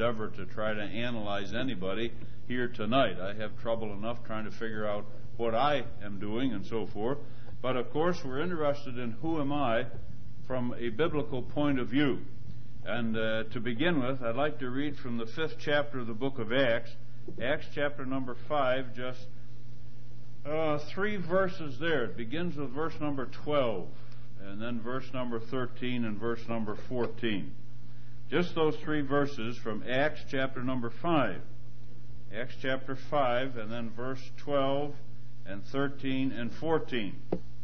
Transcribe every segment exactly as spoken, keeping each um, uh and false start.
endeavor to try to analyze anybody here tonight. I have trouble enough trying to figure out what I am doing and so forth. But of course, we're interested in who am I from a biblical point of view. And uh, to begin with, I'd like to read from the fifth chapter of the book of Acts, Acts chapter number five, just uh, three verses there. It begins with verse number twelve, and then verse number thirteen and verse number fourteen. Just those three verses from Acts chapter number five. Acts chapter five, and then verse twelve and thirteen and fourteen.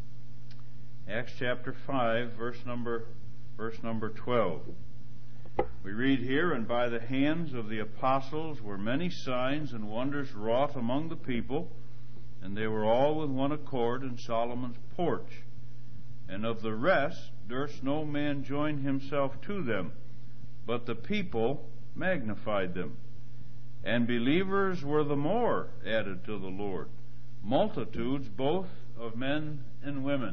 Acts chapter five, verse number verse number twelve. We read here, "And by the hands of the apostles were many signs and wonders wrought among the people, and they were all with one accord in Solomon's porch. And of the rest durst no man join himself to them, but the people magnified them. And believers were the more added to the Lord, multitudes both of men and women."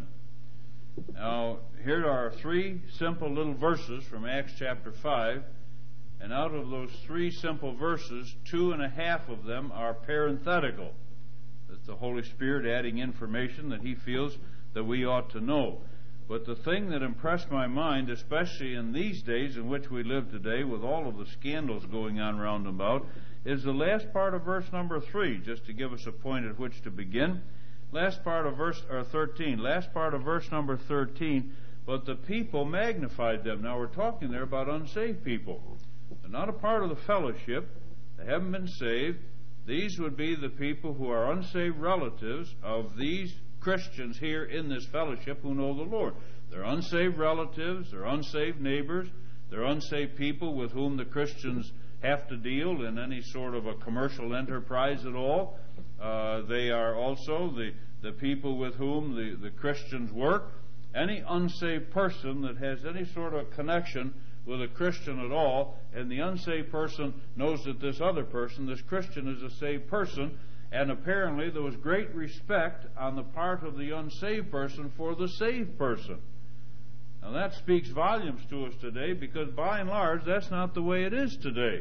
Now, here are three simple little verses from Acts chapter five, and out of those three simple verses, two and a half of them are parenthetical. That's the Holy Spirit adding information that He feels that we ought to know. But the thing that impressed my mind, especially in these days in which we live today, with all of the scandals going on round about, is the last part of verse number three, just to give us a point at which to begin. Last part of verse or thirteen. Last part of verse number thirteen. But the people magnified them. Now we're talking there about unsaved people. They're not a part of the fellowship. They haven't been saved. These would be the people who are unsaved relatives of these Christians here in this fellowship who know the Lord. They're unsaved relatives. They're unsaved neighbors. They're unsaved people with whom the Christians have to deal in any sort of a commercial enterprise at all. Uh, they are also the, the people with whom the, the Christians work. Any unsaved person that has any sort of connection with a Christian at all, and the unsaved person knows that this other person, this Christian, is a saved person, and apparently there was great respect on the part of the unsaved person for the saved person. Now that speaks volumes to us today, because by and large that's not the way it is today.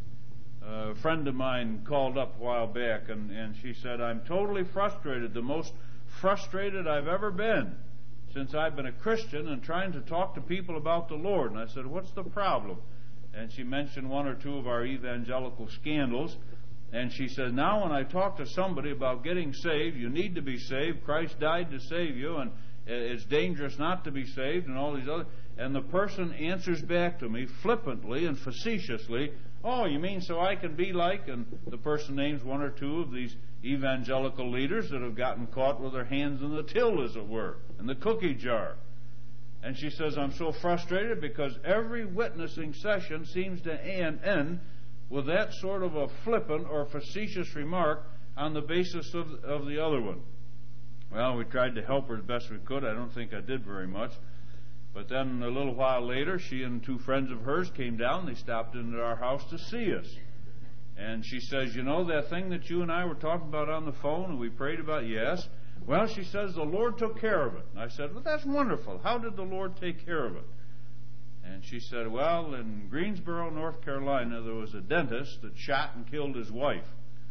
Uh, a friend of mine called up a while back, and, and she said, "I'm totally frustrated, the most frustrated I've ever been since I've been a Christian and trying to talk to people about the Lord." And I said, "What's the problem?" And she mentioned one or two of our evangelical scandals. And she said, "Now when I talk to somebody about getting saved, you need to be saved, Christ died to save you, and it's dangerous not to be saved," and all these other, and the person answers back to me flippantly and facetiously, "Oh, you mean so I can be like," and the person names one or two of these evangelical leaders that have gotten caught with their hands in the till, as it were, in the cookie jar. And she says, "I'm so frustrated because every witnessing session seems to end with that sort of a flippant or facetious remark on the basis of, of the other one." Well, we tried to help her as best we could. I don't think I did very much. But then a little while later, she and two friends of hers came down. They stopped into our house to see us. And she says, "You know that thing that you and I were talking about on the phone and we prayed about?" "Yes." "Well," she says, "the Lord took care of it." And I said, "Well, that's wonderful. How did the Lord take care of it?" And she said, "Well, in Greensboro, North Carolina, there was a dentist that shot and killed his wife."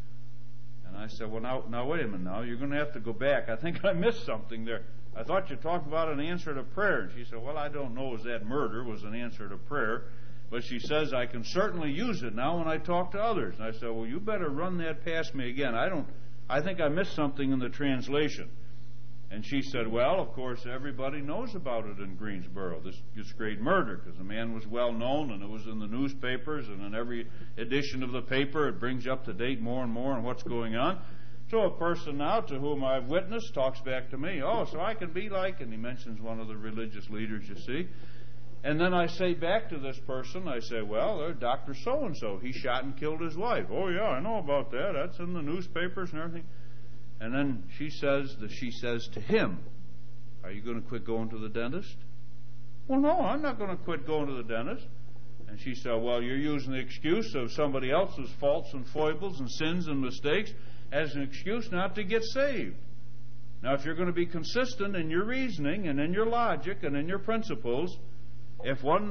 And I said, "Well, now, now wait a minute now. You're going to have to go back. I think I missed something there. I thought you talked about an answer to prayer." And she said, "Well, I don't know as that murder was an answer to prayer. But," she says, "I can certainly use it now when I talk to others." And I said, "Well, you better run that past me again. I don't, I think I missed something in the translation." And she said, "Well, of course, everybody knows about it in Greensboro, this, this great murder, because the man was well known, and it was in the newspapers, and in every edition of the paper, it brings you up to date more and more on what's going on. So a person now to whom I've witnessed talks back to me, 'Oh, so I can be like,' and he mentions one of the religious leaders, you see. And then I say back to this person, I say, 'Well, uh, Doctor So-and-so, he shot and killed his wife.' 'Oh, yeah, I know about that. That's in the newspapers and everything.' And then she says that she says to him, 'Are you going to quit going to the dentist?' 'Well, no, I'm not going to quit going to the dentist.' And she said, 'Well, you're using the excuse of somebody else's faults and foibles and sins and mistakes as an excuse not to get saved. Now, if you're going to be consistent in your reasoning and in your logic and in your principles, if one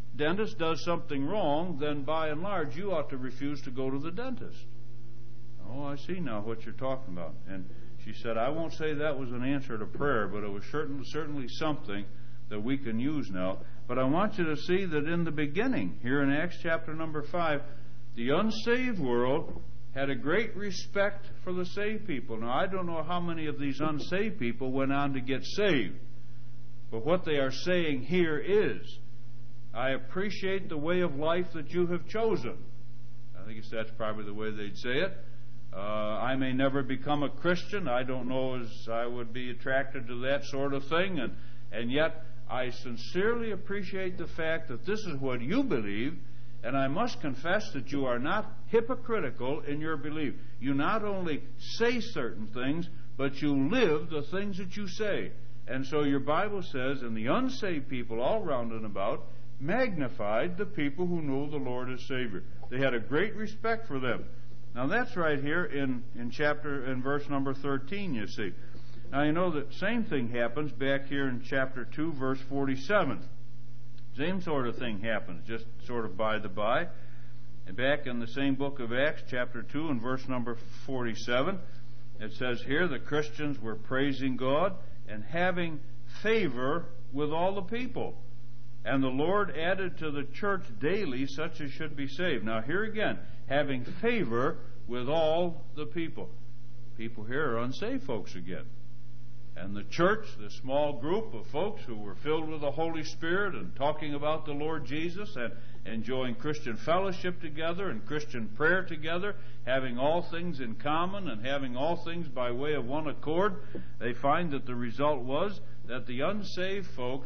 dentist does something wrong, then by and large you ought to refuse to go to the dentist. Oh, I see now what you're talking about. And she said, I won't say that was an answer to prayer, but it was certain, certainly something that we can use now. But I want you to see that in the beginning, here in Acts chapter number five, the unsaved world had a great respect for the saved people. Now, I don't know how many of these unsaved people went on to get saved. But what they are saying here is, I appreciate the way of life that you have chosen. I think that's probably the way they'd say it. Uh, I may never become a Christian. I don't know as I would be attracted to that sort of thing. And, and yet, I sincerely appreciate the fact that this is what you believe. And I must confess that you are not hypocritical in your belief. You not only say certain things, but you live the things that you say. And so your Bible says, and the unsaved people all round and about magnified the people who knew the Lord as Savior. They had a great respect for them. Now that's right here in, in chapter, in verse number thirteen, you see. Now you know the same thing happens back here in chapter two, verse forty-seven. Same sort of thing happens, just sort of by the by. And back in the same book of Acts, chapter two, and verse number forty-seven, it says here, the Christians were praising God and having favor with all the people. And the Lord added to the church daily such as should be saved. Now here again, having favor with all the people. People here are unsaved folks again. And the church, the small group of folks who were filled with the Holy Spirit and talking about the Lord Jesus and enjoying Christian fellowship together and Christian prayer together, having all things in common and having all things by way of one accord, they find that the result was that the unsaved folks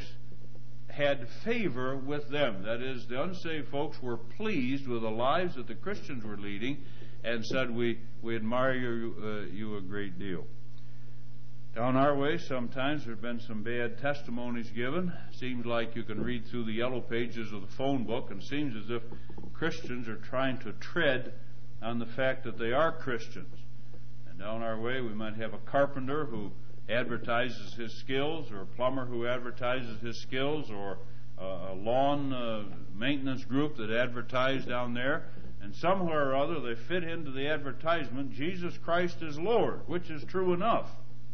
had favor with them. That is, the unsaved folks were pleased with the lives that the Christians were leading and said, we, we admire you, uh, you a great deal. Down our way, sometimes there have been some bad testimonies given. Seems like you can read through the yellow pages of the phone book, and seems as if Christians are trying to tread on the fact that they are Christians. And down our way, we might have a carpenter who advertises his skills, or a plumber who advertises his skills, or a lawn uh, maintenance group that advertise down there. And somewhere or other, they fit into the advertisement, Jesus Christ is Lord, which is true enough.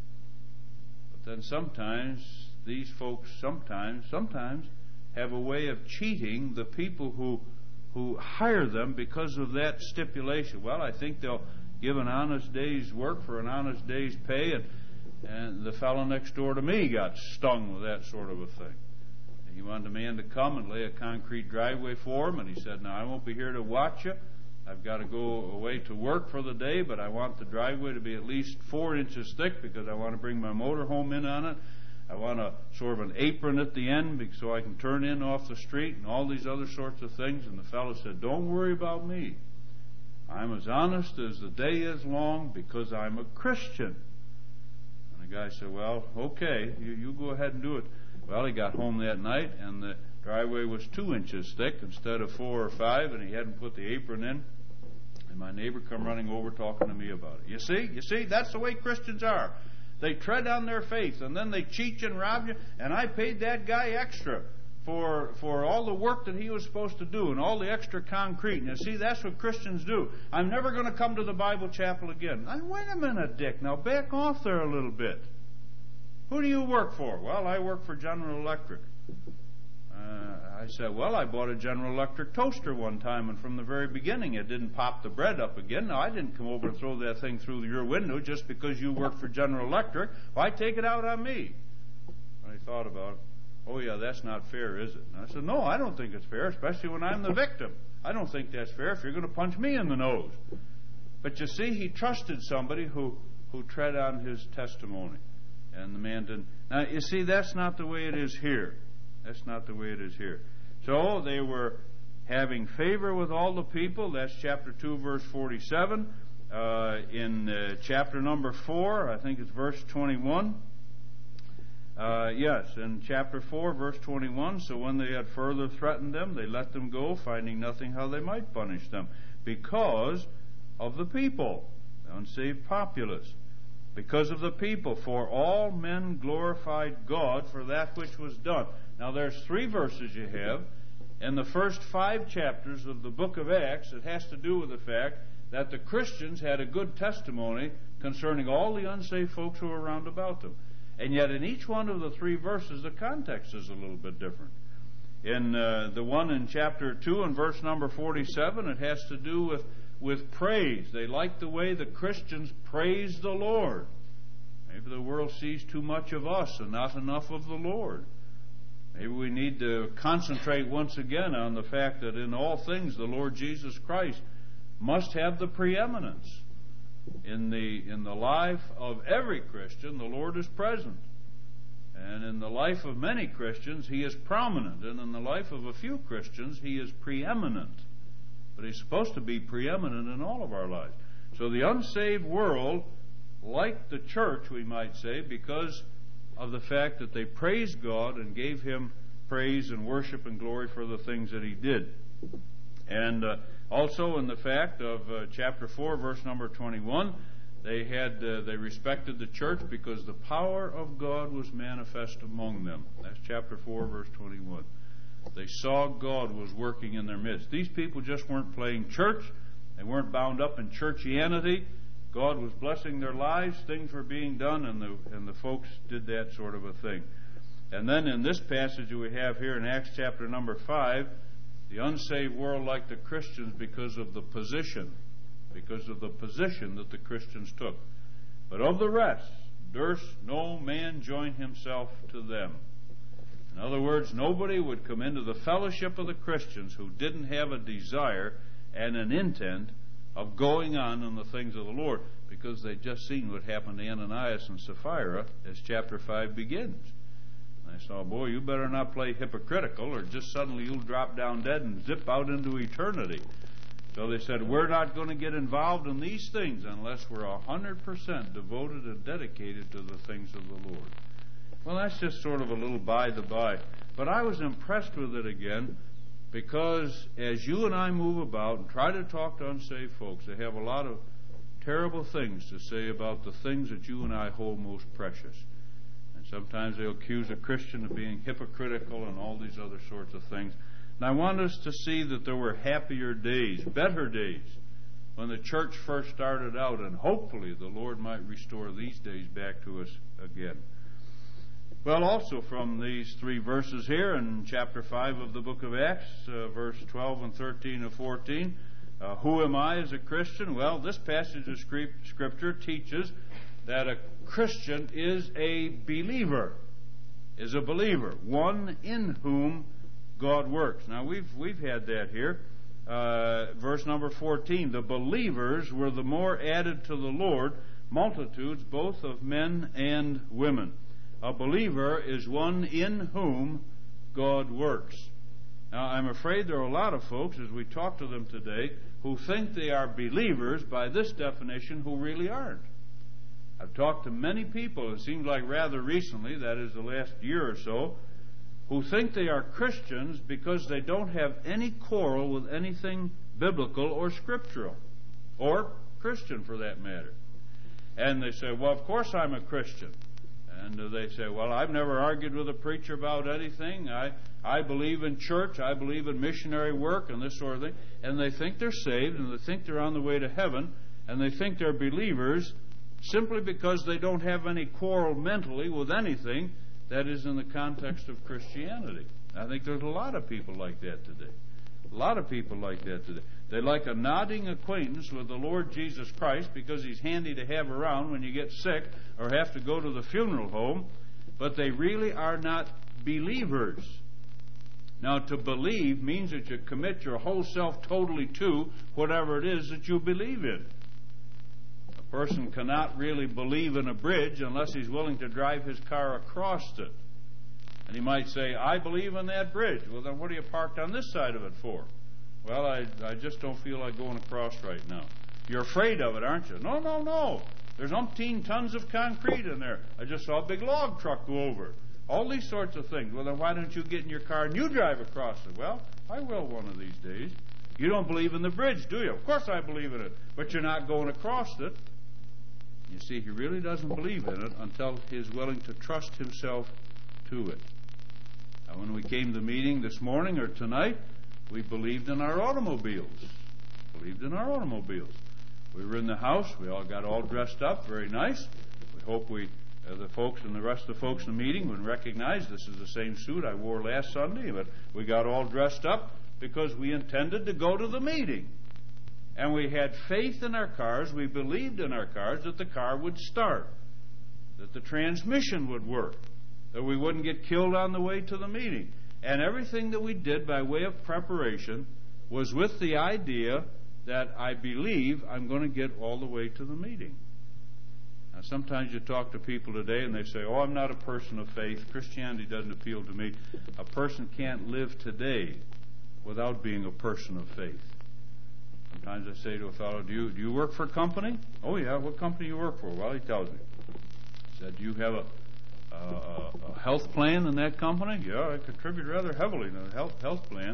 Then sometimes these folks sometimes sometimes have a way of cheating the people who who hire them because of that stipulation. Well, I think they'll give an honest day's work for an honest day's pay, and and the fellow next door to me got stung with that sort of a thing. And he wanted a man to come and lay a concrete driveway for him, and he said, now I won't be here to watch you. I've got to go away to work for the day, but I want the driveway to be at least four inches thick because I want to bring my motor home in on it. I want a sort of an apron at the end so I can turn in off the street and all these other sorts of things. And the fellow said, don't worry about me. I'm as honest as the day is long because I'm a Christian. And the guy said, well, okay, you, you go ahead and do it. Well, he got home that night, and the driveway was two inches thick instead of four or five, and he hadn't put the apron in. And my neighbor come running over talking to me about it. You see, you see, that's the way Christians are. They tread on their faith, and then they cheat you and rob you. And I paid that guy extra for for all the work that he was supposed to do and all the extra concrete. And you see, that's what Christians do. I'm never going to come to the Bible chapel again. Now, wait a minute, Dick. Now back off there a little bit. Who do you work for? Well, I work for General Electric. Uh, I said, well, I bought a General Electric toaster one time, and from the very beginning it didn't pop the bread up again. Now, I didn't come over and throw that thing through your window just because you work for General Electric. Why take it out on me? And I thought about it. Oh, yeah, that's not fair, is it? And I said, no, I don't think it's fair, especially when I'm the victim. I don't think that's fair if you're going to punch me in the nose. But you see, he trusted somebody who, who tread on his testimony. And the man didn't. Now, you see, that's not the way it is here. That's not the way it is here. So they were having favor with all the people. That's chapter two, verse forty-seven. Uh, in uh, chapter number four, I think it's verse twenty-one. Uh, yes, in chapter four, verse twenty-one. So when they had further threatened them, they let them go, finding nothing how they might punish them, because of the people, the unsaved populace. Because of the people, for all men glorified God for that which was done. Now there's three verses you have in the first five chapters of the book of Acts, it has to do with the fact that the Christians had a good testimony concerning all the unsaved folks who were around about them. And yet in each one of the three verses, the context is a little bit different. In uh, the one in chapter two and verse number forty-seven, it has to do with, with praise. They like the way the Christians praise the Lord. Maybe the world sees too much of us and not enough of the Lord. Maybe we need to concentrate once again on the fact that in all things the Lord Jesus Christ must have the preeminence. In the in the life of every Christian, the Lord is present. And in the life of many Christians, He is prominent. And in the life of a few Christians, He is preeminent. But He's supposed to be preeminent in all of our lives. So the unsaved world, like the church, we might say, because of the fact that they praised God and gave Him praise and worship and glory for the things that He did. And uh, also in the fact of uh, chapter four, verse number twenty-one, they had uh, they respected the church because the power of God was manifest among them. That's chapter four, verse twenty-one. They saw God was working in their midst. These people just weren't playing church. They weren't bound up in churchianity. God was blessing their lives. Things were being done, and the and the folks did that sort of a thing. And then in this passage that we have here in Acts chapter number five, the unsaved world liked the Christians because of the position, because of the position that the Christians took. But of the rest, durst no man join himself to them. In other words, nobody would come into the fellowship of the Christians who didn't have a desire and an intent of going on in the things of the Lord, because they'd just seen what happened to Ananias and Sapphira as chapter five begins. And they saw, boy, you better not play hypocritical, or just suddenly you'll drop down dead and zip out into eternity. So they said, we're not going to get involved in these things unless we're one hundred percent devoted and dedicated to the things of the Lord. Well, that's just sort of a little by the by. But I was impressed with it again, because as you and I move about and try to talk to unsaved folks, they have a lot of terrible things to say about the things that you and I hold most precious. And sometimes they'll accuse a Christian of being hypocritical and all these other sorts of things. And I want us to see that there were happier days, better days, when the church first started out, and hopefully the Lord might restore these days back to us again. Well, also from these three verses here in chapter five of the book of Acts, uh, verse twelve and thirteen and fourteen, uh, who am I as a Christian? Well, this passage of Scripture teaches that a Christian is a believer, is a believer, one in whom God works. Now, we've we've had that here. Uh, verse number fourteen, the believers were the more added to the Lord, multitudes both of men and women. A believer is one in whom God works. Now, I'm afraid there are a lot of folks, as we talk to them today, who think they are believers by this definition who really aren't. I've talked to many people, it seems like rather recently, that is the last year or so, who think they are Christians because they don't have any quarrel with anything biblical or scriptural, or Christian for that matter. And they say, well, of course I'm a Christian. And uh, they say, well, I've never argued with a preacher about anything. I, I believe in church. I believe in missionary work and this sort of thing. And they think they're saved, and they think they're on the way to heaven, and they think they're believers simply because they don't have any quarrel mentally with anything that is in the context of Christianity. I think there's a lot of people like that today. A lot of people like that today. They like a nodding acquaintance with the Lord Jesus Christ because He's handy to have around when you get sick or have to go to the funeral home, but they really are not believers. Now, to believe means that you commit your whole self totally to whatever it is that you believe in. A person cannot really believe in a bridge unless he's willing to drive his car across it. And he might say, I believe in that bridge. Well, then what are you parked on this side of it for? Well, I, I just don't feel like going across right now. You're afraid of it, aren't you? No, no, no. There's umpteen tons of concrete in there. I just saw a big log truck go over. All these sorts of things. Well, then why don't you get in your car and you drive across it? Well, I will one of these days. You don't believe in the bridge, do you? Of course I believe in it. But you're not going across it. You see, he really doesn't believe in it until he is willing to trust himself to it. Uh, when we came to the meeting this morning or tonight, we believed in our automobiles. Believed in our automobiles. We were in the house. We all got all dressed up, very nice. We hope we, uh, the folks and the rest of the folks in the meeting would recognize this is the same suit I wore last Sunday, but we got all dressed up because we intended to go to the meeting. And we had faith in our cars. We believed in our cars that the car would start, that the transmission would work, that we wouldn't get killed on the way to the meeting. And everything that we did by way of preparation was with the idea that I believe I'm going to get all the way to the meeting. Now, sometimes you talk to people today and they say, oh, I'm not a person of faith. Christianity doesn't appeal to me. A person can't live today without being a person of faith. Sometimes I say to a fellow, do you, do you work for a company? Oh, yeah. What company do you work for? Well, he tells me. He said, do you have a, a, a health plan in that company? Yeah, I contribute rather heavily to the health, health plan.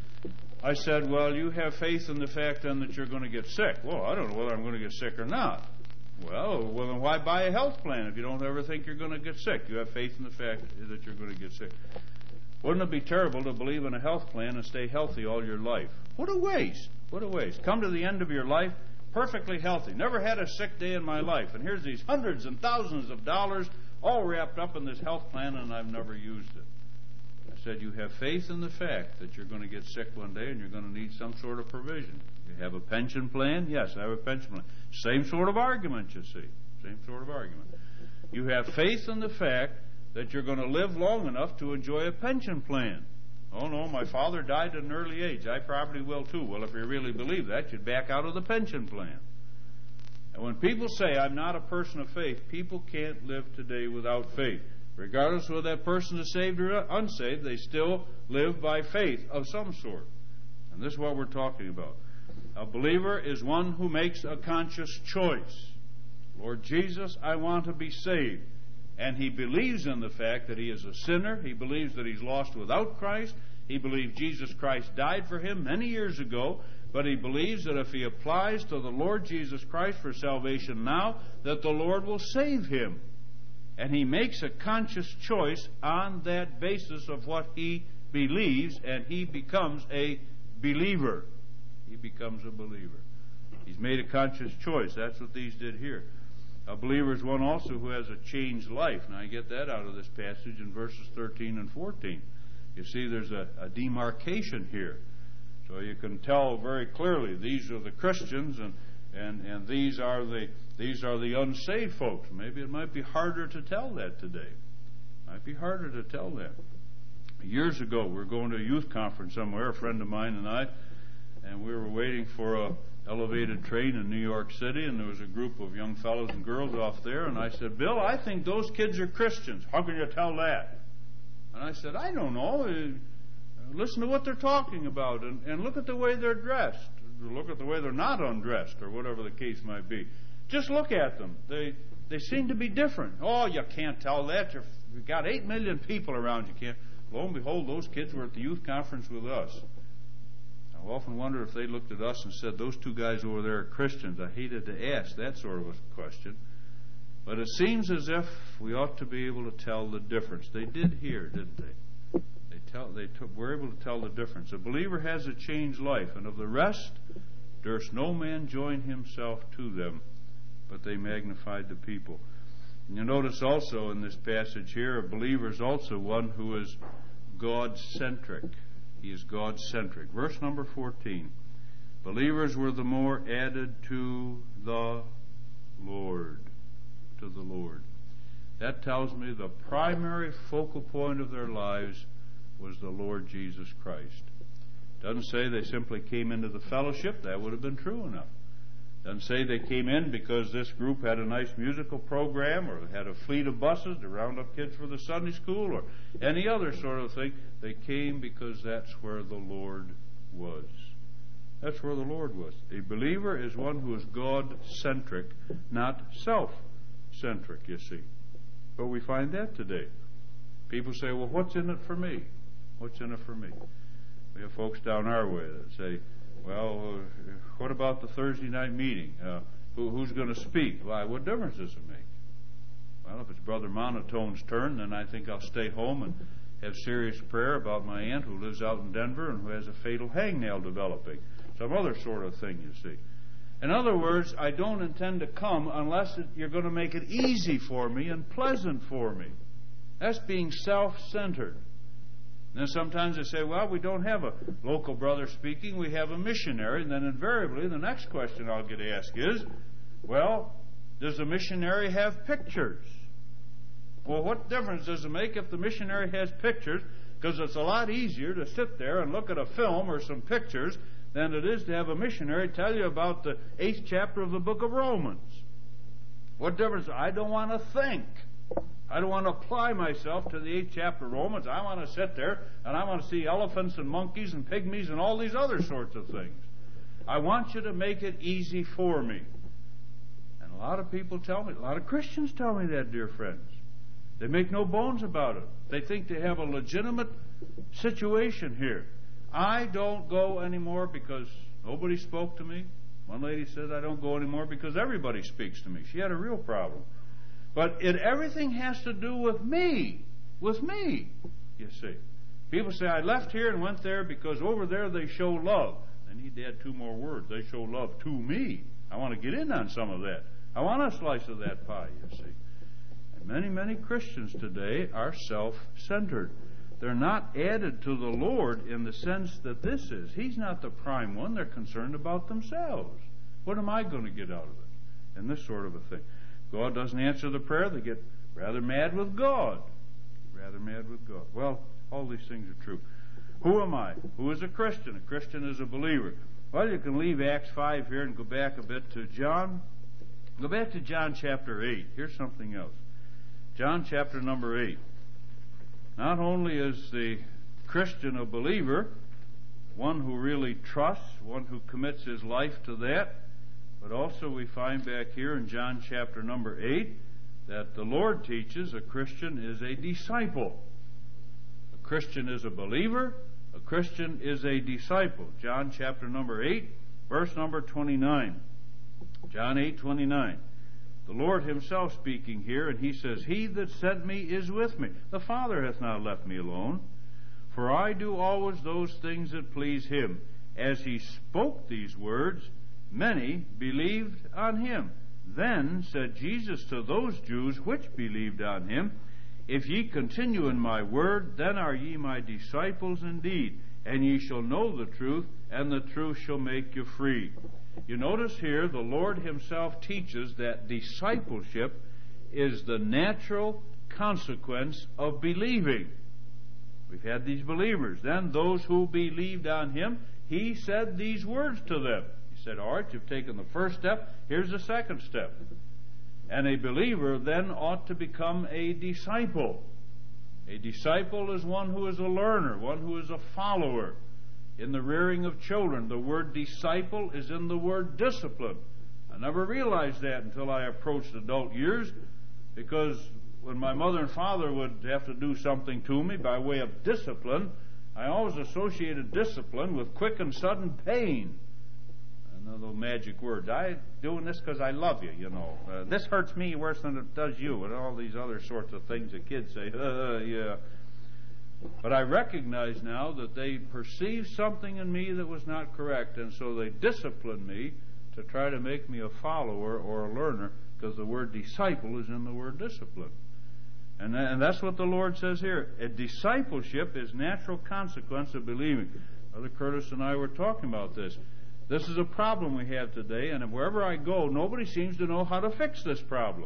I said, well, you have faith in the fact then that you're going to get sick. Well, I don't know whether I'm going to get sick or not. Well, well, then why buy a health plan if you don't ever think you're going to get sick? You have faith in the fact that you're going to get sick. Wouldn't it be terrible to believe in a health plan and stay healthy all your life? What a waste. What a waste. Come to the end of your life perfectly healthy. Never had a sick day in my life. And here's these hundreds and thousands of dollars all wrapped up in this health plan, and I've never used it. I said, you have faith in the fact that you're going to get sick one day and you're going to need some sort of provision. You have a pension plan? Yes, I have a pension plan. Same sort of argument, you see. Same sort of argument. You have faith in the fact that you're going to live long enough to enjoy a pension plan. Oh, no, my father died at an early age. I probably will, too. Well, if you really believe that, you'd back out of the pension plan. And when people say, I'm not a person of faith, people can't live today without faith. Regardless of whether that person is saved or unsaved, they still live by faith of some sort. And this is what we're talking about. A believer is one who makes a conscious choice. Lord Jesus, I want to be saved. And he believes in the fact that he is a sinner. He believes that he's lost without Christ. He believes Jesus Christ died for him many years ago. But he believes that if he applies to the Lord Jesus Christ for salvation now, that the Lord will save him. And he makes a conscious choice on that basis of what he believes, and he becomes a believer. He becomes a believer. He's made a conscious choice. That's what these did here. A believer is one also who has a changed life. Now, I get that out of this passage in verses thirteen and fourteen. You see, there's a, a demarcation here. So you can tell very clearly these are the Christians and, and, and these are the these are the unsaved folks. Maybe it might be harder to tell that today. It might be harder to tell that. Years ago, we were going to a youth conference somewhere, a friend of mine and I, and we were waiting for a elevated train in New York City, and there was a group of young fellows and girls off there, and I said, Bill, I think those kids are Christians. How can you tell that? And I said, I don't know. Listen to what they're talking about, and, and look at the way they're dressed. Look at the way they're not undressed, or whatever the case might be. Just look at them. They they seem to be different. Oh, you can't tell that. You're, you've got eight million people around. You can't. Lo and behold, those kids were at the youth conference with us. I often wonder if they looked at us and said, those two guys over there are Christians. I hated to ask that sort of a question. But it seems as if we ought to be able to tell the difference. They did here, didn't they? They tell. They t- were able to tell the difference. A believer has a changed life, and of the rest durst no man join himself to them, but they magnified the people. And you notice also in this passage here, a believer is also one who is God-centric. He is God-centric. Verse number fourteen. Believers were the more added to the Lord. To the Lord. That tells me the primary focal point of their lives was the Lord Jesus Christ. Doesn't say they simply came into the fellowship. That would have been true enough. Doesn't say they came in because this group had a nice musical program or had a fleet of buses to round up kids for the Sunday school or any other sort of thing. They came because that's where the Lord was. That's where the Lord was. A believer is one who is God-centric, not self-centric, you see. But we find that today. People say, well, what's in it for me? What's in it for me? We have folks down our way that say, well, uh, what about the Thursday night meeting? Uh, who, who's going to speak? Why, what difference does it make? Well, if it's Brother Monotone's turn, then I think I'll stay home and have serious prayer about my aunt who lives out in Denver and who has a fatal hangnail developing. Some other sort of thing, you see. In other words, I don't intend to come unless it, you're going to make it easy for me and pleasant for me. That's being self-centered. Then sometimes they say, well, we don't have a local brother speaking, we have a missionary. And then invariably the next question I'll get asked is, well, does the missionary have pictures? Well, what difference does it make if the missionary has pictures? Because it's a lot easier to sit there and look at a film or some pictures than it is to have a missionary tell you about the eighth chapter of the book of Romans. What difference? I don't want to think. I don't want to apply myself to the eighth chapter of Romans. I want to sit there and I want to see elephants and monkeys and pygmies and all these other sorts of things. I want you to make it easy for me. And a lot of people tell me, a lot of Christians tell me that, dear friends. They make no bones about it. They think they have a legitimate situation here. I don't go anymore because nobody spoke to me. One lady says I don't go anymore because everybody speaks to me. She had a real problem. But it, everything has to do with me. With me, you see. People say, I left here and went there because over there they show love. I need to add two more words. They show love to me. I want to get in on some of that. I want a slice of that pie, you see. And many, many Christians today are self-centered. They're not added to the Lord in the sense that this is. He's not the prime one. They're concerned about themselves. What am I going to get out of it? And this sort of a thing. God doesn't answer the prayer. They get rather mad with God. Rather mad with God. Well, all these things are true. Who am I? Who is a Christian? A Christian is a believer. Well, you can leave Acts five here and go back a bit to John. Go back to John chapter eight. Here's something else. John chapter number eight. Not only is the Christian a believer, one who really trusts, one who commits his life to that, but also we find back here in John chapter number eight that the Lord teaches a Christian is a disciple. A Christian is a believer. A Christian is a disciple. John chapter number eight, verse number twenty-nine. John eight twenty-nine. The Lord himself speaking here, and he says, He that sent me is with me. The Father hath not left me alone. For I do always those things that please him. As he spoke these words, many believed on him. Then said Jesus to those Jews which believed on him, If ye continue in my word, then are ye my disciples indeed, and ye shall know the truth, and the truth shall make you free. You notice here the Lord himself teaches that discipleship is the natural consequence of believing. We've had these believers. Then those who believed on him, he said these words to them. He said, all right, you've taken the first step. Here's the second step. And a believer then ought to become a disciple. A disciple is one who is a learner, one who is a follower. In the rearing of children, the word disciple is in the word discipline. I never realized that until I approached adult years, because when my mother and father would have to do something to me by way of discipline, I always associated discipline with quick and sudden pain. Another magic words. I'm doing this because I love you, you know. Uh, this hurts me worse than it does you, and all these other sorts of things that kids say, uh, yeah. But I recognize now that they perceived something in me that was not correct, and so they disciplined me to try to make me a follower or a learner, because the word disciple is in the word discipline. And, and that's what the Lord says here. A discipleship is natural consequence of believing. Brother Curtis and I were talking about this. This is a problem we have today, and wherever I go, nobody seems to know how to fix this problem.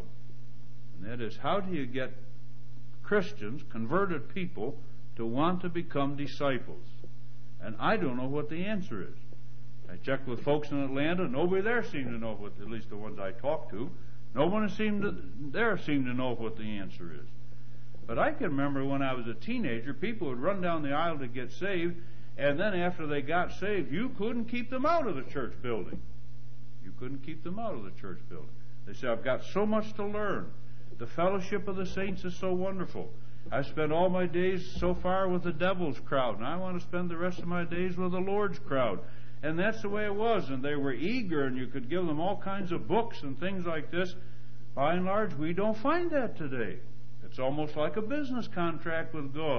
And that is, how do you get Christians, converted people, to want to become disciples? And I don't know what the answer is. I checked with folks in Atlanta. Nobody there seemed to know what, at least the ones I talked to, no one seemed to, there seemed to know what the answer is. But I can remember when I was a teenager, people would run down the aisle to get saved, and then after they got saved, you couldn't keep them out of the church building. You couldn't keep them out of the church building. They said, I've got so much to learn. The fellowship of the saints is so wonderful. I spent all my days so far with the devil's crowd, and I want to spend the rest of my days with the Lord's crowd. And that's the way it was, and they were eager, and you could give them all kinds of books and things like this. By and large, we don't find that today. It's almost like a business contract with God.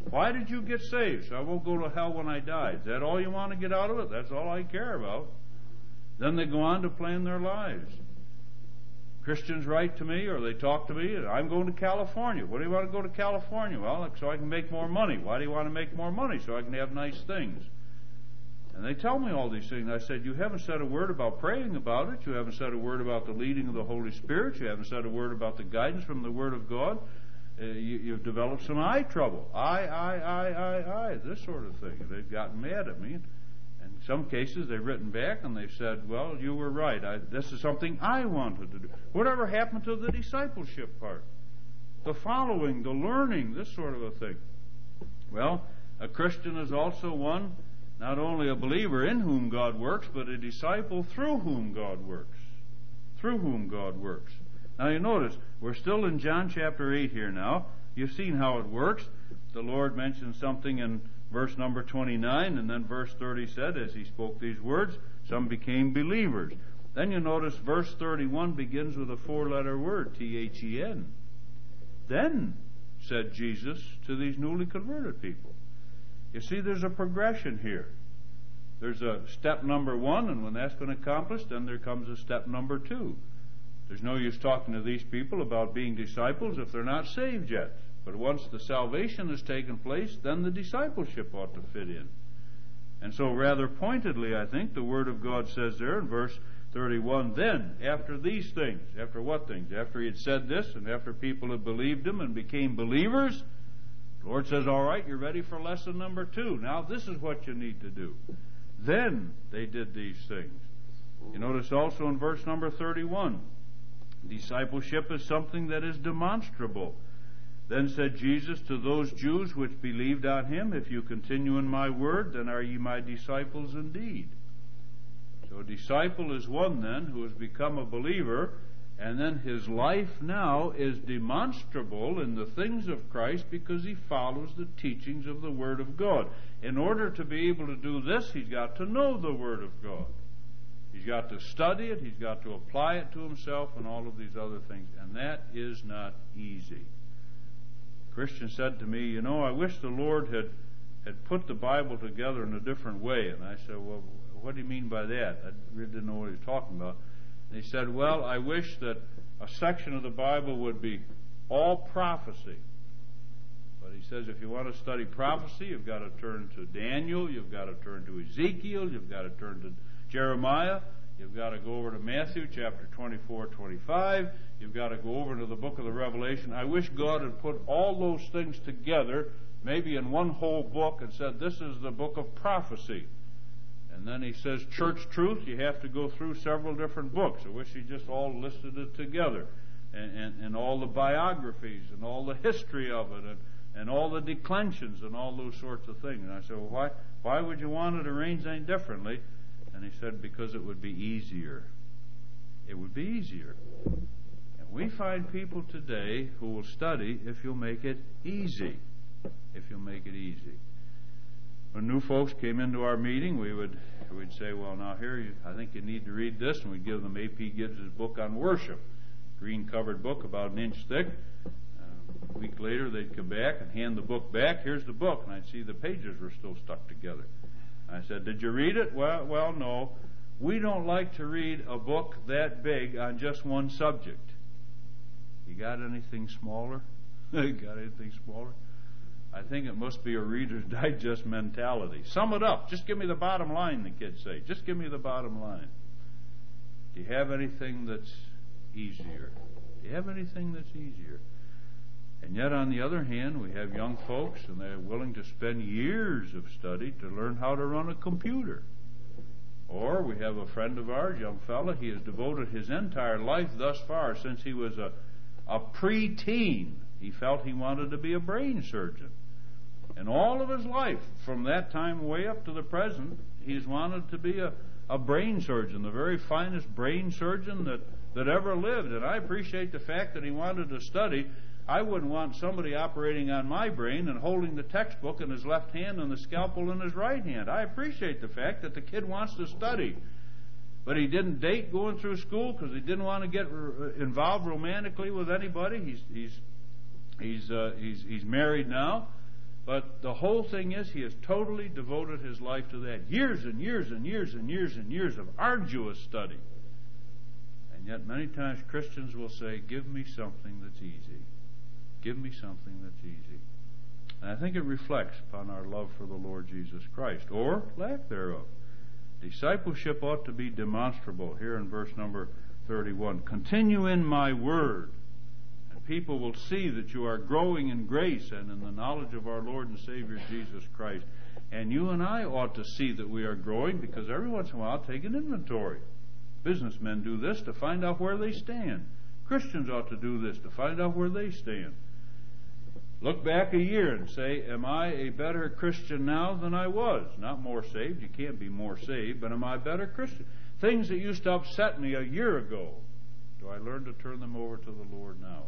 Why did you get saved? So I won't go to hell when I die. Is that all you want to get out of it? That's all I care about. Then they go on to plan their lives. Christians write to me or they talk to me, I'm going to California. What do you want to go to California? Well, so I can make more money. Why do you want to make more money? So I can have nice things. And they tell me all these things. I said, you haven't said a word about praying about it. You haven't said a word about the leading of the Holy Spirit. You haven't said a word about the guidance from the Word of God. Uh, you, you've developed some eye trouble. I, I, I, I, I, this sort of thing. They've gotten mad at me. And in some cases, they've written back and they've said, well, you were right. I, this is something I wanted to do. Whatever happened to the discipleship part? The following, the learning, this sort of a thing. Well, a Christian is also one, not only a believer in whom God works, but a disciple through whom God works. Through whom God works. Now you notice, we're still in John chapter eight here now. You've seen how it works. The Lord mentioned something in verse number twenty-nine, and then verse thirty said, as he spoke these words, some became believers. Then you notice verse thirty-one begins with a four-letter word, T H E N. Then said Jesus to these newly converted people. You see, there's a progression here. There's a step number one, and when that's been accomplished, then there comes a step number two. There's no use talking to these people about being disciples if they're not saved yet. But once the salvation has taken place, then the discipleship ought to fit in. And so rather pointedly, I think, the Word of God says there in verse thirty-one, then, after these things, after what things? After he had said this, and after people had believed him and became believers, the Lord says, all right, you're ready for lesson number two. Now this is what you need to do. Then they did these things. You notice also in verse number thirty-one, discipleship is something that is demonstrable. Then said Jesus to those Jews which believed on him, if you continue in my word, then are ye my disciples indeed. So a disciple is one then who has become a believer, and then his life now is demonstrable in the things of Christ because he follows the teachings of the Word of God. In order to be able to do this, he's got to know the Word of God. He's got to study it, he's got to apply it to himself, and all of these other things. And that is not easy. A Christian said to me, you know, I wish the Lord had, had put the Bible together in a different way. And I said, well, what do you mean by that? I really didn't know what he was talking about. And he said, well, I wish that a section of the Bible would be all prophecy. But he says if you want to study prophecy, you've got to turn to Daniel, you've got to turn to Ezekiel, you've got to turn to Jeremiah, you've got to go over to Matthew chapter twenty-four, twenty-five, you've got to go over to the book of the Revelation. I wish God had put all those things together, maybe in one whole book, and said this is the book of prophecy. And then he says church truth, you have to go through several different books. I wish he just all listed it together. And, and, and all the biographies and all the history of it and, and all the declensions and all those sorts of things. And I said, well, why, why would you want it arranged any differently? And he said, because it would be easier. It would be easier. And we find people today who will study if you'll make it easy. If you'll make it easy. When new folks came into our meeting, we would we'd say, well, now here, you, I think you need to read this, and we'd give them A P Gibbs' book on worship, green-covered book about an inch thick. Uh, a week later, they'd come back and hand the book back. Here's the book, and I'd see the pages were still stuck together. I said, did you read it? Well, well, no. We don't like to read a book that big on just one subject. You got anything smaller? You got anything smaller? I think it must be a Reader's Digest mentality. Sum it up. Just give me the bottom line, the kids say. Just give me the bottom line. Do you have anything that's easier? Do you have anything that's easier? And yet, on the other hand, we have young folks, and they're willing to spend years of study to learn how to run a computer. Or we have a friend of ours, young fella, he has devoted his entire life thus far, since he was a, a preteen, he felt he wanted to be a brain surgeon. And all of his life, from that time way up to the present, he's wanted to be a, a brain surgeon, the very finest brain surgeon that, that ever lived. And I appreciate the fact that he wanted to study. I wouldn't want somebody operating on my brain and holding the textbook in his left hand and the scalpel in his right hand. I appreciate the fact that the kid wants to study. But he didn't date going through school because he didn't want to get r- involved romantically with anybody. He's he's he's uh, he's he's married now, But the whole thing is he has totally devoted his life to that. Years and years and years and years and years of arduous study. And yet many times Christians will say, give me something that's easy. Give me something that's easy. And I think it reflects upon our love for the Lord Jesus Christ, or lack thereof. Discipleship ought to be demonstrable. Here in verse number thirty-one, continue in my word, and people will see that you are growing in grace and in the knowledge of our Lord and Savior Jesus Christ. And you and I ought to see that we are growing, because every once in a while take an inventory. Businessmen do this to find out where they stand. Christians ought to do this to find out where they stand. Look back a year and say, am I a better Christian now than I was? Not more saved. You can't be more saved, but am I a better Christian? Things that used to upset me a year ago, do I learn to turn them over to the Lord now?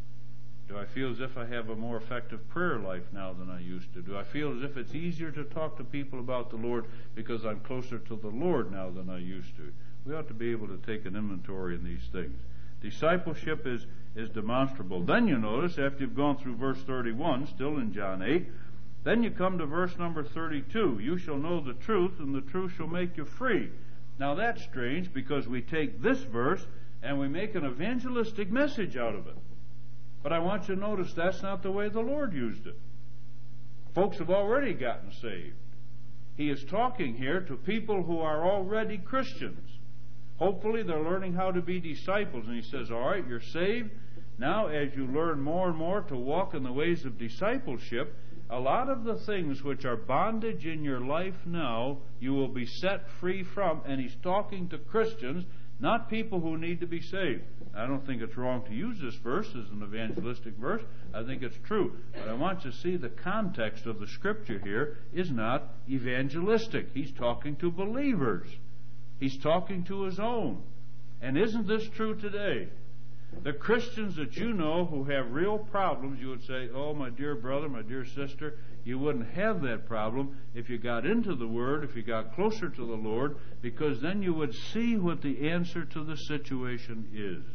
Do I feel as if I have a more effective prayer life now than I used to? Do I feel as if it's easier to talk to people about the Lord because I'm closer to the Lord now than I used to? We ought to be able to take an inventory in these things. Discipleship is, is demonstrable. Then you notice, after you've gone through verse thirty-one, still in John eight, then you come to verse number thirty-two. You shall know the truth, and the truth shall make you free. Now that's strange, because we take this verse and we make an evangelistic message out of it. But I want you to notice that's not the way the Lord used it. Folks have already gotten saved. He is talking here to people who are already Christians. Hopefully they're learning how to be disciples. And he says, all right, you're saved. Now as you learn more and more to walk in the ways of discipleship, a lot of the things which are bondage in your life now, you will be set free from. And he's talking to Christians, not people who need to be saved. I don't think it's wrong to use this verse as an evangelistic verse. I think it's true. But I want you to see the context of the Scripture here is not evangelistic. He's talking to believers. He's talking to his own. And isn't this true today? The Christians that you know who have real problems, you would say, oh, my dear brother, my dear sister, you wouldn't have that problem if you got into the Word, if you got closer to the Lord, because then you would see what the answer to the situation is.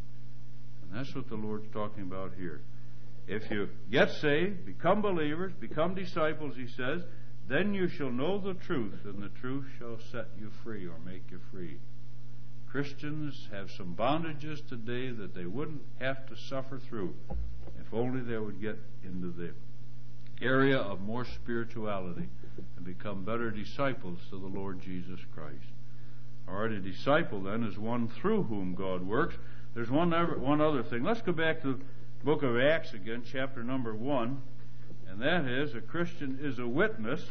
And that's what the Lord's talking about here. If you get saved, become believers, become disciples, he says, then you shall know the truth, and the truth shall set you free or make you free. Christians have some bondages today that they wouldn't have to suffer through if only they would get into the area of more spirituality and become better disciples to the Lord Jesus Christ. All right, a disciple then is one through whom God works. There's one other, one other thing. Let's go back to the book of Acts again, chapter number one. And that is, a Christian is a witness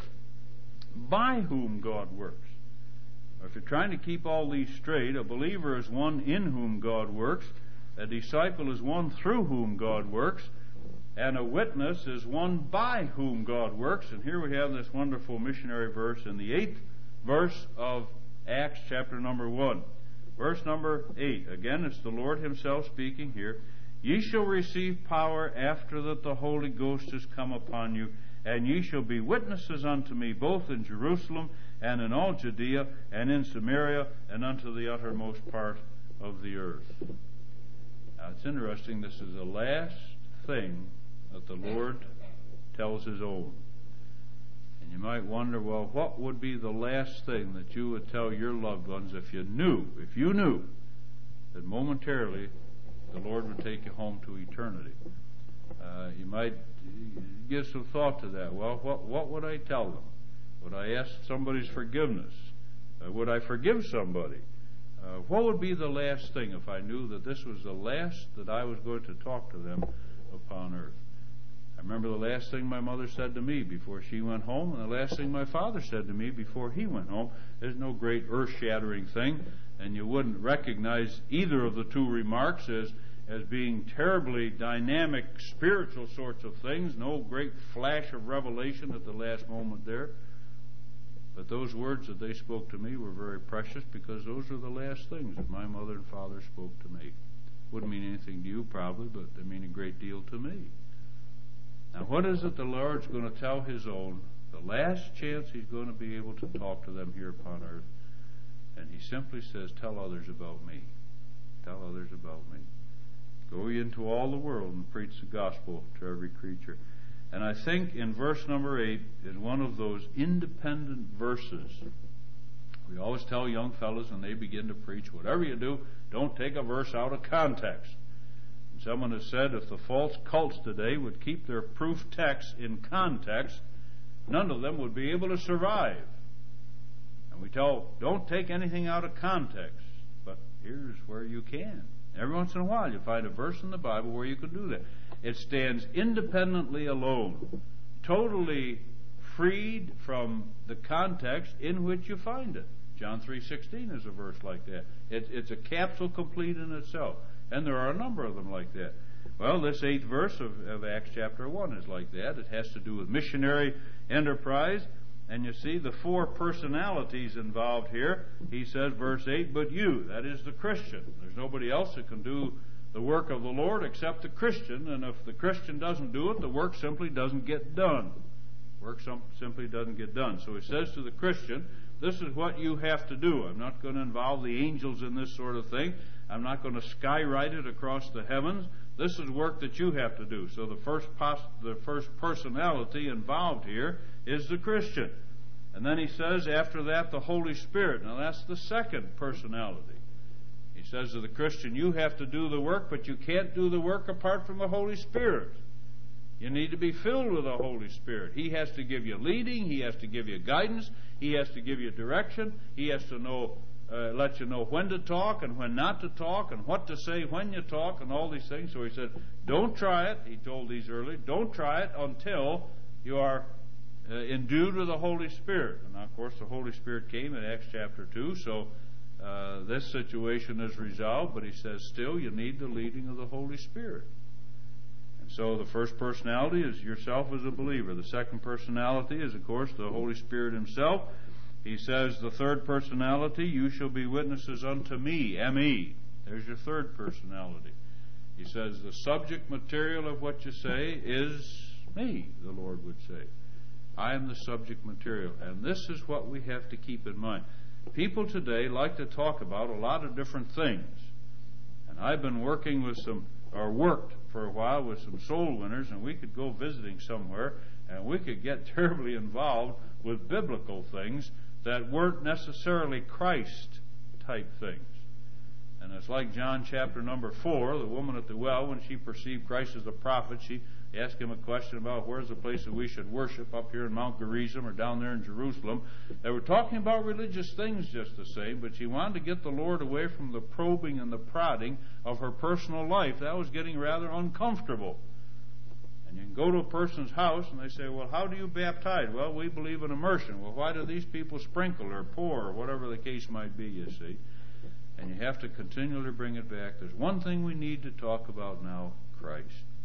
by whom God works. Or if you're trying to keep all these straight, a believer is one in whom God works, a disciple is one through whom God works, and a witness is one by whom God works. And here we have this wonderful missionary verse in the eighth verse of Acts chapter number one. Verse number eight. Again, it's the Lord himself speaking here. Ye shall receive power after that the Holy Ghost is come upon you, and ye shall be witnesses unto me both in Jerusalem and in all Judea and in Samaria and unto the uttermost part of the earth. Now it's interesting, this is the last thing that the Lord tells his own. And you might wonder, well, what would be the last thing that you would tell your loved ones if you knew, if you knew that momentarily the Lord would take you home to eternity? Uh, you might give some thought to that. Well, what, what would I tell them? Would I ask somebody's forgiveness? Uh, would I forgive somebody? Uh, what would be the last thing if I knew that this was the last that I was going to talk to them upon earth? I remember the last thing my mother said to me before she went home, and the last thing my father said to me before he went home. There's no great earth-shattering thing, and you wouldn't recognize either of the two remarks as as being terribly dynamic, spiritual sorts of things. No great flash of revelation at the last moment there. But those words that they spoke to me were very precious, because those are the last things that my mother and father spoke to me. Wouldn't mean anything to you probably, but they mean a great deal to me. Now what is it the Lord's going to tell his own? The last chance he's going to be able to talk to them here upon earth. And he simply says, tell others about me. Tell others about me. Go ye into all the world and preach the gospel to every creature. And I think in verse number eight is one of those independent verses. We always tell young fellows when they begin to preach, whatever you do, don't take a verse out of context. And someone has said if the false cults today would keep their proof texts in context, none of them would be able to survive. And we tell, don't take anything out of context. But here's where you can. Every once in a while you find a verse in the Bible where you can do that. It stands independently alone, totally freed from the context in which you find it. John three sixteen is a verse like that. It, it's a capsule complete in itself. And there are a number of them like that. Well, this eighth verse of, of Acts chapter one is like that. It has to do with missionary enterprise. And you see the four personalities involved here. He says, verse eight, but you, that is the Christian. There's nobody else that can do the work of the Lord except the Christian. And if the Christian doesn't do it, the work simply doesn't get done. Work simply doesn't get done. So he says to the Christian, this is what you have to do. I'm not going to involve the angels in this sort of thing. I'm not going to skywrite it across the heavens. This is work that you have to do. So the first pos- the first personality involved here is the Christian. And then he says after that the Holy Spirit. Now that's the second personality. He says to the Christian, you have to do the work, but you can't do the work apart from the Holy Spirit. You need to be filled with the Holy Spirit. He has to give you leading. He has to give you guidance. He has to give you direction. He has to know, uh, let you know when to talk and when not to talk and what to say when you talk and all these things. So he said, don't try it. He told these earlier. Don't try it until you are uh, endued with the Holy Spirit. And, of course, the Holy Spirit came in Acts chapter two. So uh, this situation is resolved. But he says, still, you need the leading of the Holy Spirit. So the first personality is yourself as a believer. The second personality is, of course, the Holy Spirit himself. He says the third personality, you shall be witnesses unto me, M E. There's your third personality. He says the subject material of what you say is me, the Lord would say. I am the subject material. And this is what we have to keep in mind. People today like to talk about a lot of different things. And I've been working with some, or worked for a while with some soul winners, and we could go visiting somewhere, and we could get terribly involved with biblical things that weren't necessarily Christ-type things. And it's like John chapter number four, the woman at the well, when she perceived Christ as a prophet, she asked him a question about where's the place that we should worship, up here in Mount Gerizim or down there in Jerusalem. They were talking about religious things just the same, but she wanted to get the Lord away from the probing and the prodding of her personal life. That was getting rather uncomfortable. And you can go to a person's house and they say, well, how do you baptize? Well, we believe in immersion. Well, why do these people sprinkle or pour or whatever the case might be, you see? And you have to continually bring it back. There's one thing we need to talk about now, Christ.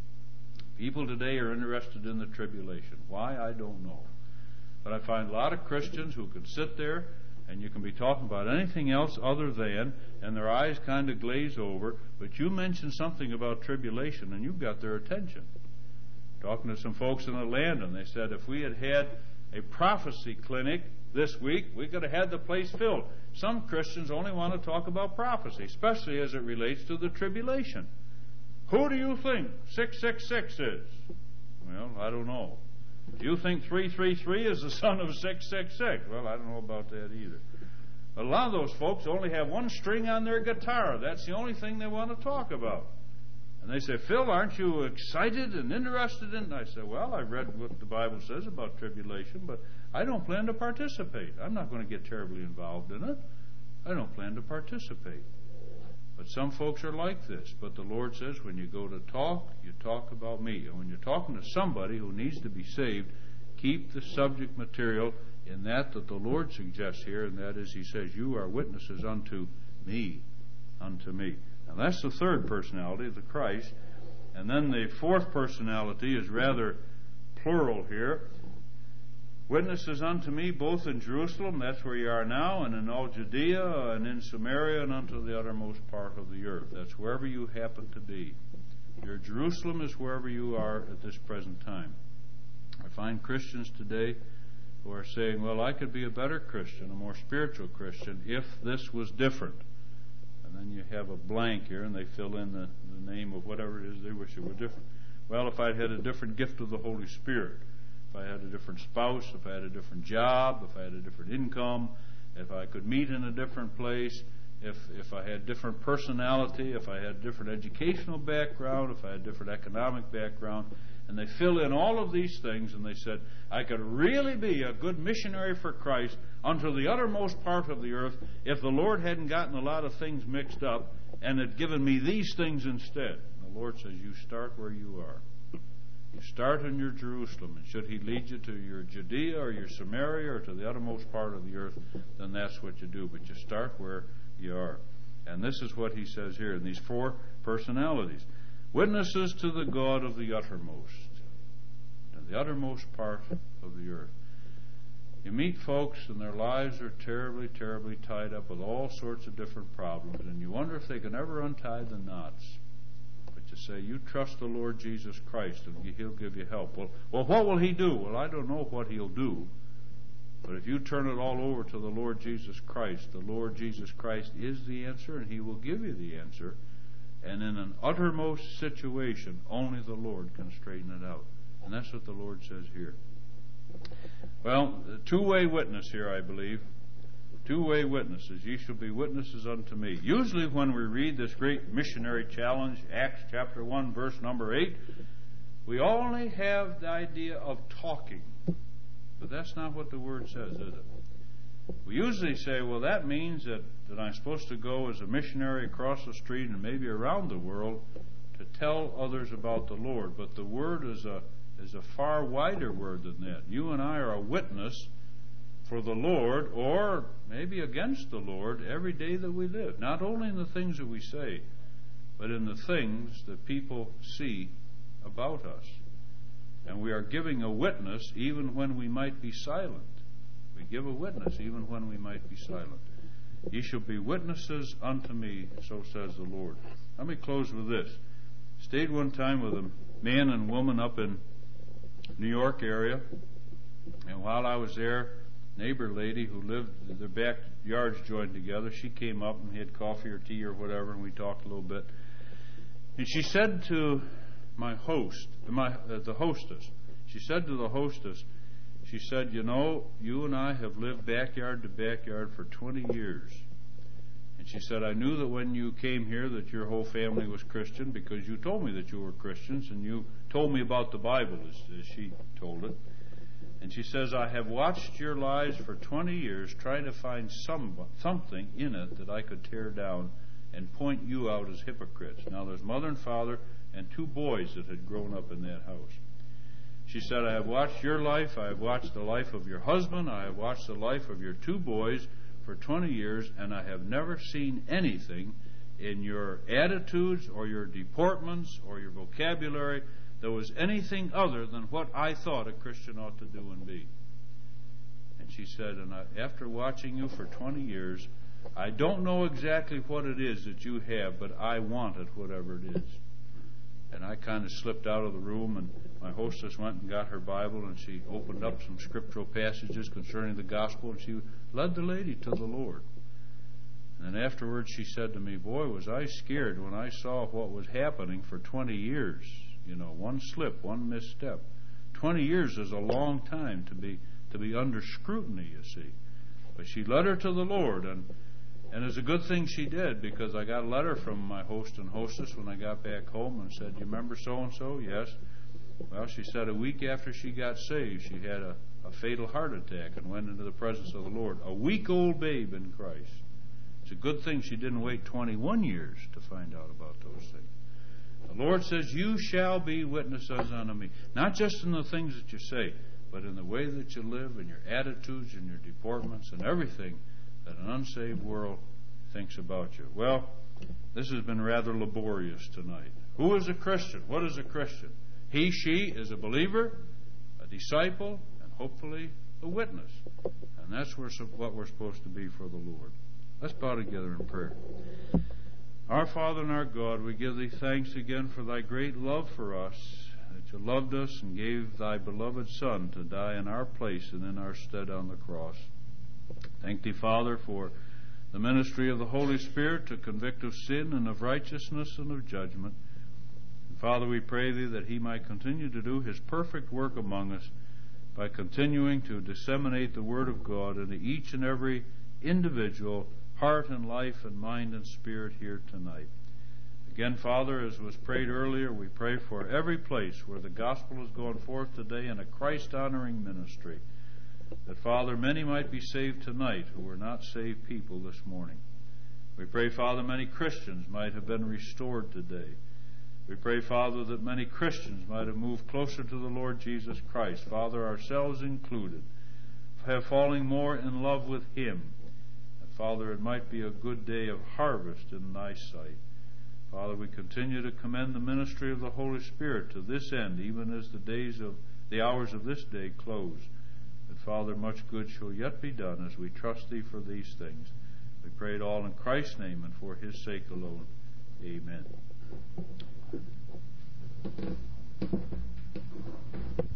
People today are interested in the tribulation. Why? I don't know. But I find a lot of Christians who can sit there and you can be talking about anything else other than, and their eyes kind of glaze over, but you mention something about tribulation and you've got their attention. Talking to some folks in Atlanta, and they said if we had had a prophecy clinic this week, we could have had the place filled. Some Christians only want to talk about prophecy, especially as it relates to the tribulation. Who do you think six six six is? Well, I don't know. Do you think three three three is the son of six six six? Well, I don't know about that either. But a lot of those folks only have one string on their guitar. That's the only thing they want to talk about. And they say, Phil, aren't you excited and interested in it? And I say, well, I read what the Bible says about tribulation, but I don't plan to participate. I'm not going to get terribly involved in it. I don't plan to participate. But some folks are like this. But the Lord says when you go to talk, you talk about me. And when you're talking to somebody who needs to be saved, keep the subject material in that that the Lord suggests here, and that is, he says, you are witnesses unto me, unto me. Now that's the third personality, the Christ. And then the fourth personality is rather plural here. Witnesses unto me both in Jerusalem, that's where you are now, and in all Judea, and in Samaria, and unto the uttermost part of the earth. That's wherever you happen to be. Your Jerusalem is wherever you are at this present time. I find Christians today who are saying, well, I could be a better Christian, a more spiritual Christian, if this was different. And then you have a blank here, and they fill in the, the name of whatever it is they wish it were different. Well, if I had a different gift of the Holy Spirit, if I had a different spouse, if I had a different job, if I had a different income, if I could meet in a different place, if if I had different personality, if I had different educational background, if I had different economic background, and they fill in all of these things, and they said, I could really be a good missionary for Christ unto the uttermost part of the earth if the Lord hadn't gotten a lot of things mixed up and had given me these things instead. And the Lord says, you start where you are. You start in your Jerusalem, and should He lead you to your Judea or your Samaria or to the uttermost part of the earth, then that's what you do. But you start where you are. And this is what He says here in these four personalities. Witnesses to the God of the uttermost, to the uttermost part of the earth. You meet folks and their lives are terribly, terribly tied up with all sorts of different problems, and you wonder if they can ever untie the knots. But you say, you trust the Lord Jesus Christ and He'll give you help. Well, well, what will He do? Well, I don't know what He'll do. But if you turn it all over to the Lord Jesus Christ, the Lord Jesus Christ is the answer, and He will give you the answer. And in an uttermost situation, only the Lord can straighten it out. And that's what the Lord says here. Well, two-way witness here, I believe. Two-way witnesses. Ye shall be witnesses unto me. Usually when we read this great missionary challenge, Acts chapter one, verse number eight, we only have the idea of talking. But that's not what the Word says, is it? We usually say, well, that means that, that I'm supposed to go as a missionary across the street and maybe around the world to tell others about the Lord. But the word is a is a far wider word than that. You and I are a witness for the Lord, or maybe against the Lord, every day that we live. Not only in the things that we say, but in the things that people see about us. And we are giving a witness even when we might be silent. We give a witness even when we might be silent. Ye shall be witnesses unto me, so says the Lord. Let me close with this. Stayed one time with a man and woman up in New York area, and while I was there, neighbor lady who lived, their backyards joined together, she came up and had coffee or tea or whatever, and we talked a little bit. And she said to my host, my uh, the hostess, she said to the hostess, she said, you know, you and I have lived backyard to backyard for twenty years. And she said, I knew that when you came here that your whole family was Christian because you told me that you were Christians and you told me about the Bible, as, as she told it. And she says, I have watched your lives for twenty years trying to find some something in it that I could tear down and point you out as hypocrites. Now, there's mother and father and two boys that had grown up in that house. She said, I have watched your life, I have watched the life of your husband, I have watched the life of your two boys for twenty years, and I have never seen anything in your attitudes or your deportments or your vocabulary that was anything other than what I thought a Christian ought to do and be. And she said, and I, after watching you for twenty years, I don't know exactly what it is that you have, but I want it, whatever it is. And I kind of slipped out of the room, and my hostess went and got her Bible, and she opened up some scriptural passages concerning the gospel, and she led the lady to the Lord. And then afterwards she said to me, boy, was I scared when I saw what was happening for twenty years. You know, one slip, one misstep. Twenty years is a long time to be to be under scrutiny, you see. But she led her to the Lord, and And it's a good thing she did, because I got a letter from my host and hostess when I got back home and said, you remember so-and-so? Yes. Well, she said a week after she got saved, she had a, a fatal heart attack and went into the presence of the Lord. A week-old babe in Christ. It's a good thing she didn't wait twenty-one years to find out about those things. The Lord says, you shall be witnesses unto me. Not just in the things that you say, but in the way that you live, and your attitudes and your deportments and everything that an unsaved world thinks about you. Well, this has been rather laborious tonight. Who is a Christian? What is a Christian? He, she is a believer, a disciple, and hopefully a witness. And that's what we're supposed to be for the Lord. Let's bow together in prayer. Our Father and our God, we give Thee thanks again for Thy great love for us, that You loved us and gave Thy beloved Son to die in our place and in our stead on the cross. Thank Thee, Father, for the ministry of the Holy Spirit to convict of sin and of righteousness and of judgment. Father, we pray Thee that He might continue to do His perfect work among us by continuing to disseminate the Word of God into each and every individual heart and life and mind and spirit here tonight. Again, Father, as was prayed earlier, we pray for every place where the gospel is going forth today in a Christ-honoring ministry, that, Father, many might be saved tonight who were not saved people this morning. We pray, Father, many Christians might have been restored today. We pray, Father, that many Christians might have moved closer to the Lord Jesus Christ, Father, ourselves included, have falling more in love with Him. That, Father, it might be a good day of harvest in Thy sight. Father, we continue to commend the ministry of the Holy Spirit to this end, even as the days of the hours of this day close. That, Father, much good shall yet be done as we trust Thee for these things. We pray it all in Christ's name and for His sake alone. Amen.